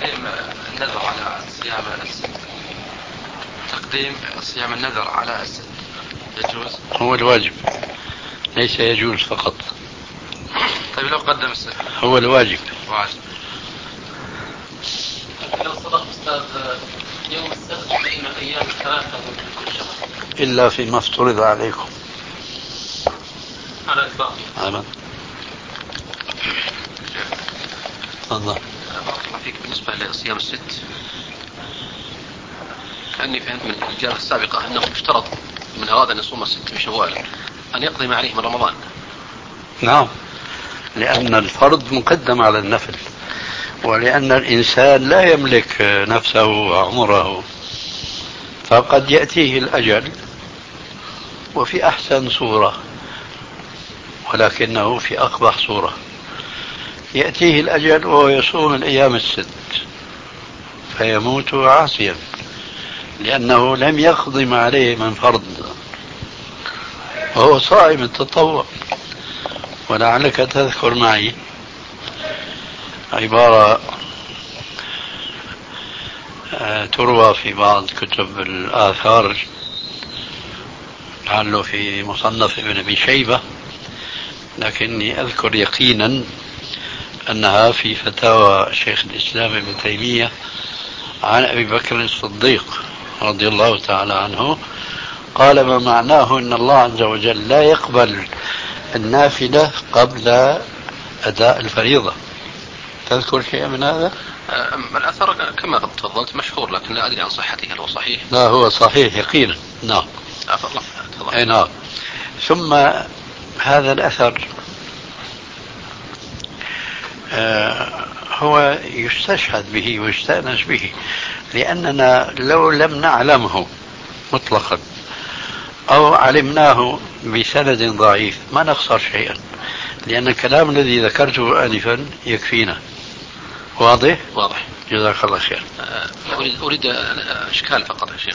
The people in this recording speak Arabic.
تقديم النذر على صيام السد، تقديم صيام النذر على السد يجوز؟ هو الواجب ليس يجوز فقط. طيب لو قدم السد؟ هو الواجب. واجب. لو صدق أستاذ يوم السبت بين الأيام الثلاثة من كل شهر إلا فيما افترض عليكم على إطلاق. آمين. تفضل. بارك الله فيك. بالنسبة لصيام الست، كأني فهمت من الإجابة السابقة أنه يشترط من أراد أن يصوم الست من شوال أن يقضي ما عليه من رمضان. نعم، لأن الفرض مقدم على النفل، ولأن الإنسان لا يملك نفسه وعمره، فقد يأتيه الأجل وفي أحسن صورة، ولكنه في أقبح صورة. يأتيه الأجل وهو يصوم الأيام الست فيموت عاصيا لأنه لم يقض ما عليه من فرض، وهو صائم التطوع. ولعلك تذكر معي عبارة تروى في بعض كتب الآثار، لعله في مصنف ابن أبي شيبة، لكني أذكر يقينا أنها في فتاوى شيخ الإسلام ابن تيمية عن أبي بكر الصديق رضي الله تعالى عنه، قال ما معناه أن الله عز وجل لا يقبل النافلة قبل أداء الفريضة. تذكر شيء من هذا؟ الأثر كما تفضلت مشهور، لكن لا أدري عن صحته. هل هو صحيح؟ لا، هو صحيح يقينا. نعم. أي نعم. ثم هذا الأثر هو يستشهد به ويستأنس به، لأننا لو لم نعلمه مطلقا أو علمناه بسند ضعيف ما نخسر شيئا، لأن الكلام الذي ذكرته آنفا يكفينا. واضح؟ واضح. جزاك الله خير. أريد إشكال فقط يا شيخ.